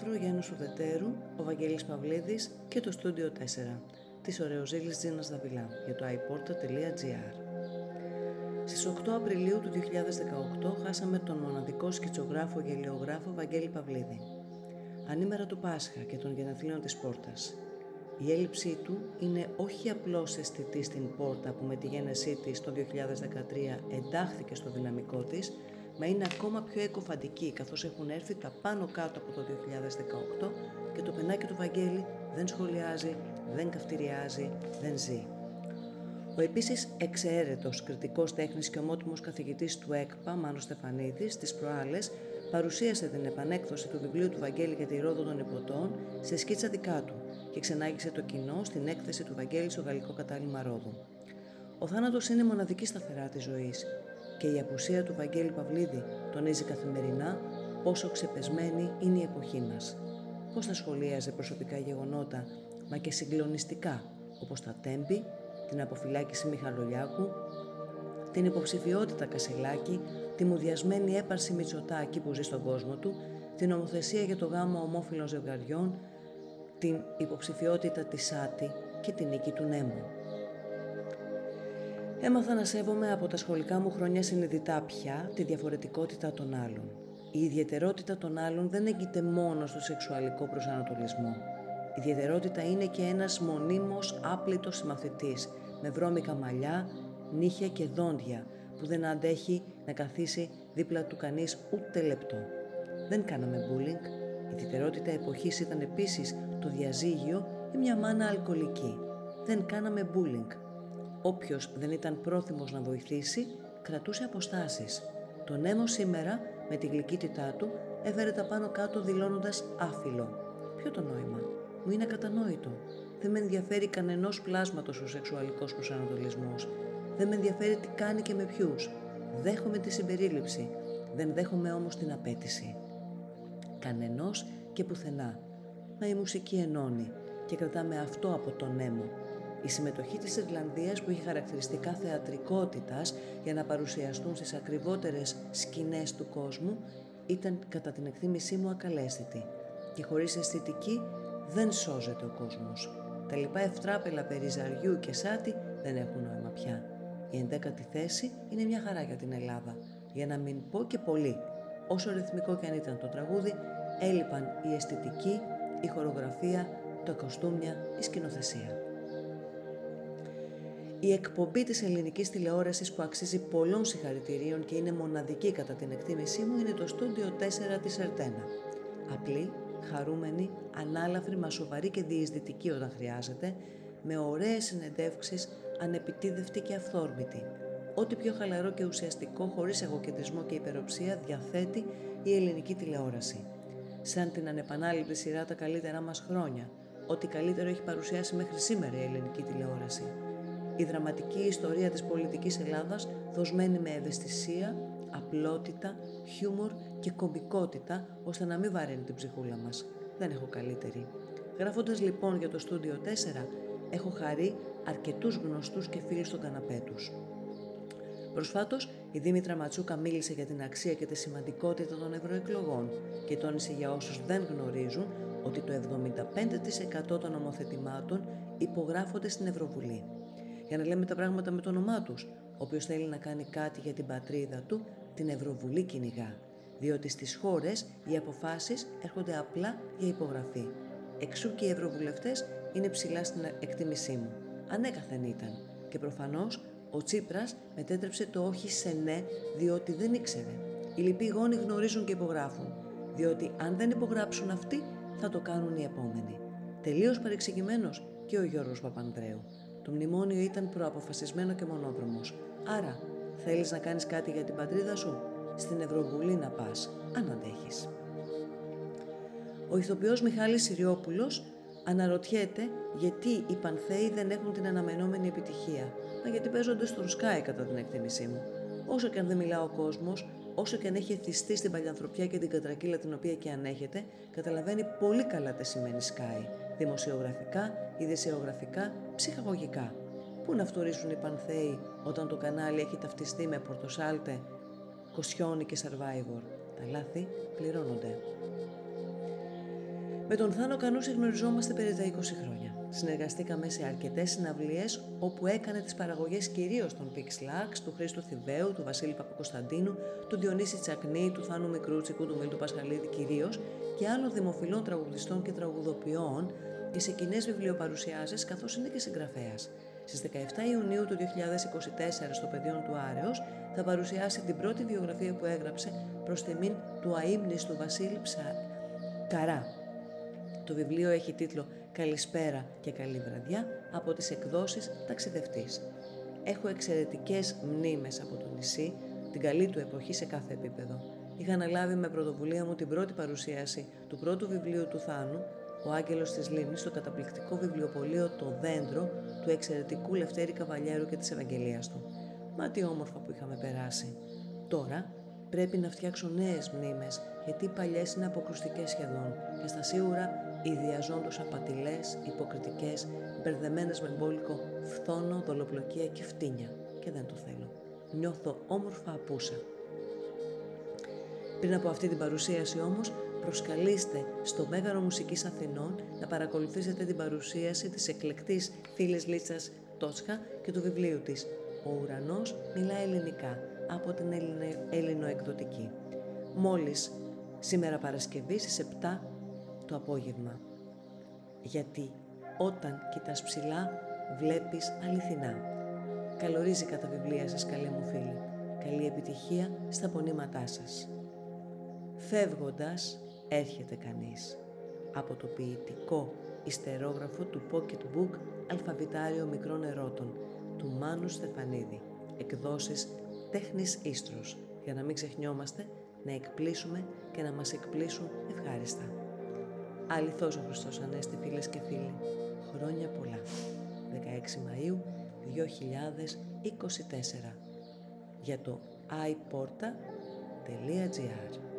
Αργόσταυρο, Γιάννης Ουδετέρου, ο Βαγγέλης Παυλίδης και το Στούντιο 4 της ωραιοζήλης Τζίνας Δαβιλά για το iporta.gr. Στις 8 Απριλίου του 2018 χάσαμε τον μοναδικό σκητσογράφο και ελαιογράφο Βαγγέλη Παυλίδη. Ανήμερα του Πάσχα και των γενεθλίων της Πόρτας. Η έλλειψή του είναι όχι απλώς αισθητή στην Πόρτα που με τη γένεσή της το 2013 εντάχθηκε στο δυναμικό της, μα είναι ακόμα πιο εκοφαντική καθώς έχουν έρθει τα πάνω κάτω από το 2018 και το πενάκι του Βαγγέλη δεν σχολιάζει, δεν καυτηριάζει, δεν ζει. Ο επίσης εξαίρετος κριτικός τέχνης και ομότιμος καθηγητής του ΕΚΠΑ, Μάνος Στεφανίδης, τις προάλλες παρουσίασε την επανέκδοση του βιβλίου του Βαγγέλη για τη Ρόδο των Ιππωτών σε σκίτσα δικά του και ξενάγησε το κοινό στην έκθεση του Βαγγέλη στο Γαλλικό Κατάλημα Ρόδου. Ο θάνατος είναι μοναδική σταθερά της ζωής και η απουσία του Βαγγέλη Παυλίδη τονίζει καθημερινά πόσο ξεπεσμένη είναι η εποχή μας. Πώς θα σχολίαζε προσωπικά γεγονότα, μα και συγκλονιστικά, όπως τα Τέμπη, την αποφυλάκηση Μιχαλολιάκου, την υποψηφιότητα Κασελάκη, τη μουδιασμένη έπαρση Μητσοτάκη που ζει στον κόσμο του, την νομοθεσία για το γάμο ομόφυλων ζευγαριών, την υποψηφιότητα της Σάτι και την νίκη του Νέμου. Έμαθα να σέβομαι από τα σχολικά μου χρόνια συνειδητά πια τη διαφορετικότητα των άλλων. Η ιδιαιτερότητα των άλλων δεν έγκυται μόνο στο σεξουαλικό προσανατολισμό. Η ιδιαιτερότητα είναι και ένας μονίμως άπλητος συμμαθητής, με βρώμικα μαλλιά, νύχια και δόντια, που δεν αντέχει να καθίσει δίπλα του κανείς ούτε λεπτό. Δεν κάναμε bullying. Η ιδιαιτερότητα εποχής ήταν επίσης το διαζύγιο ή μια μάνα αλκοολική. Δεν κάναμε bullying. Όποιος δεν ήταν πρόθυμος να βοηθήσει, κρατούσε αποστάσεις. Το Νέμο σήμερα, με τη γλυκύτητά του, έφερε τα πάνω κάτω δηλώνοντας άφιλο. Ποιο το νόημα? Μου είναι ακατανόητο. Δεν με ενδιαφέρει κανενός πλάσματος ο σεξουαλικός προσανατολισμός. Δεν με ενδιαφέρει τι κάνει και με ποιους. Δέχομαι τη συμπερίληψη. Δεν δέχομαι όμως την απέτηση. Κανενός και πουθενά. Μα η μουσική ενώνει και κρατάμε αυτό από τον Νέμο. Η συμμετοχή της Ιρλανδίας που έχει χαρακτηριστικά θεατρικότητας για να παρουσιαστούν στις ακριβότερες σκηνές του κόσμου ήταν κατά την εκτίμησή μου ακαλέσθητη και χωρίς αισθητική δεν σώζεται ο κόσμος. Τα λοιπά ευτράπελα περί Ζαριού και Σάτι δεν έχουν νόημα πια. Η 11η θέση είναι μια χαρά για την Ελλάδα, για να μην πω και πολύ. Όσο ρυθμικό και αν ήταν το τραγούδι, έλειπαν η αισθητική, η χορογραφία, τα κοστούμια, η σκηνοθεσία. Η εκπομπή της ελληνικής τηλεόρασης που αξίζει πολλών συγχαρητηρίων και είναι μοναδική κατά την εκτίμησή μου είναι το Στούντιο 4 της Ερτένα. Απλή, χαρούμενη, ανάλαφρη, μα σοβαρή και διεισδυτική όταν χρειάζεται, με ωραίες συνεντεύξεις, ανεπιτίδευτη και αυθόρμητη. Ό,τι πιο χαλαρό και ουσιαστικό, χωρίς εγωκεντρισμό και υπεροψία, διαθέτει η ελληνική τηλεόραση. Σαν την ανεπανάληπτη σειρά «Τα καλύτερά μας χρόνια», ό,τι καλύτερο έχει παρουσιάσει μέχρι σήμερα η ελληνική τηλεόραση. Η δραματική ιστορία της πολιτικής Ελλάδας, δοσμένη με ευαισθησία, απλότητα, χιούμορ και κωμικότητα, ώστε να μην βαραίνει την ψυχούλα μας. Δεν έχω καλύτερη. Γράφοντας λοιπόν για το Στούντιο 4, έχω χαρεί αρκετούς γνωστούς και φίλους στον καναπέ τους. Προσφάτως, η Δήμητρα Ματσούκα μίλησε για την αξία και τη σημαντικότητα των ευρωεκλογών και τόνισε για όσους δεν γνωρίζουν ότι το 75% των νομοθετημάτων υπογράφονται στην Ευρωβουλή. Για να λέμε τα πράγματα με το όνομά τους, όποιος θέλει να κάνει κάτι για την πατρίδα του, την Ευρωβουλή κυνηγά, διότι στις χώρες οι αποφάσεις έρχονται απλά για υπογραφή. Εξού και οι ευρωβουλευτές είναι ψηλά στην εκτίμησή μου. Ανέκαθεν ήταν. Και προφανώς ο Τσίπρας μετέτρεψε το όχι σε ναι, διότι δεν ήξερε. Οι λοιποί γόνοι γνωρίζουν και υπογράφουν, διότι αν δεν υπογράψουν αυτοί, θα το κάνουν οι επόμενοι. Τελείως παρεξηγημένος και ο Γιώργος Παπανδρέου. Το μνημόνιο ήταν προαποφασισμένο και μονόδρομος. Άρα, θέλεις να κάνεις κάτι για την πατρίδα σου? Στην Ευρωβουλή να πας, αν αντέχεις. Ο ηθοποιός Μιχάλης Συριόπουλος αναρωτιέται γιατί οι Πανθέοι δεν έχουν την αναμενόμενη επιτυχία. Μα γιατί παίζονται στον Sky κατά την εκτίμησή μου. Όσο και αν δεν μιλά ο κόσμος, όσο και αν έχει εθιστεί στην παλιανθρωπιά και την κατρακύλα την οποία και αν έχετε, καταλαβαίνει πολύ καλά τι σημαίνει Sky. Δημοσιογραφικά, ειδησιογραφικά, ψυχαγωγικά. Πού να φτωρίσουν οι Πανθέοι όταν το κανάλι έχει ταυτιστεί με Πορτοσάλτε, Κοσιόνι και Survivor. Τα λάθη πληρώνονται. Με τον Θάνο Κανούση γνωριζόμαστε περί τα 20 χρόνια. Συνεργαστήκαμε σε αρκετές συναυλίες όπου έκανε τις παραγωγές κυρίως των Pixlax, του Χρήστου Θηβαίου, του Βασίλη Παπακοσταντίνου, του Διονύση Τσακνή, του Θάνου Μικρούτσικου, του Μίλτου Πασχαλίδη κυρίως και άλλων δημοφιλών τραγουδιστών και τραγουδοποιών και σε κοινές βιβλιοπαρουσιάσεις καθώς είναι και συγγραφέας. Στις 17 Ιουνίου του 2024 στο Πεδίον του Άρεως θα παρουσιάσει την πρώτη βιογραφία που έγραψε προς τιμήν του αείμνηστου Βασίλη Καρά. Το βιβλίο έχει τίτλο «Καλησπέρα και καλή βραδιά» από τις εκδόσεις Ταξιδευτής. Έχω εξαιρετικές μνήμες από το νησί, την καλή του εποχή σε κάθε επίπεδο. Είχα αναλάβει με πρωτοβουλία μου την πρώτη παρουσίαση του πρώτου βιβλίου του Θάνου, «Ο Άγγελος της Λίμνης», στο καταπληκτικό βιβλιοπωλείο «Το Δέντρο» του εξαιρετικού Λευτέρη Καβαλιέρου και της Ευαγγελίας του. Μα τι όμορφα που είχαμε περάσει. Τώρα πρέπει να φτιάξω νέες μνήμες, γιατί οι παλιές είναι αποκρουστικές σχεδόν και στα σίγουρα ιδιαζόντως απατηλές, υποκριτικές, μπερδεμένες με μπόλικο φθόνο, δολοπλοκία και φτύνια. Και δεν το θέλω. Νιώθω όμορφα απούσα. Πριν από αυτή την παρουσίαση όμως, προσκαλείστε στο Μέγαρο Μουσικής Αθηνών να παρακολουθήσετε την παρουσίαση της εκλεκτής φίλης Λίτσας Τότσκα και του βιβλίου της «Ο ουρανός μιλά ελληνικά» από την Ελληνοεκδοτική. Μόλις σήμερα Παρασκευή στις 7 το απόγευμα. Γιατί όταν κοιτάς ψηλά βλέπεις αληθινά. Καλορίζικα τα βιβλία σας, καλοί μου φίλοι. Καλή επιτυχία στα πονήματά σας. Φεύγοντας έρχεται κανείς. Από το ποιητικό ιστερόγραφο του Pocket Book Αλφαβητάριο Μικρών Ερώτων του Μάνου Στεφανίδη. Εκδόσεις Τέχνης Ίστρος. Για να μην ξεχνιόμαστε να εκπλήσουμε και να μας εκπλήσουν ευχάριστα. Αληθώς ο Χριστός Ανέστη, φίλες και φίλοι. Χρόνια πολλά. 16 Μαΐου 2024. Για το iporta.gr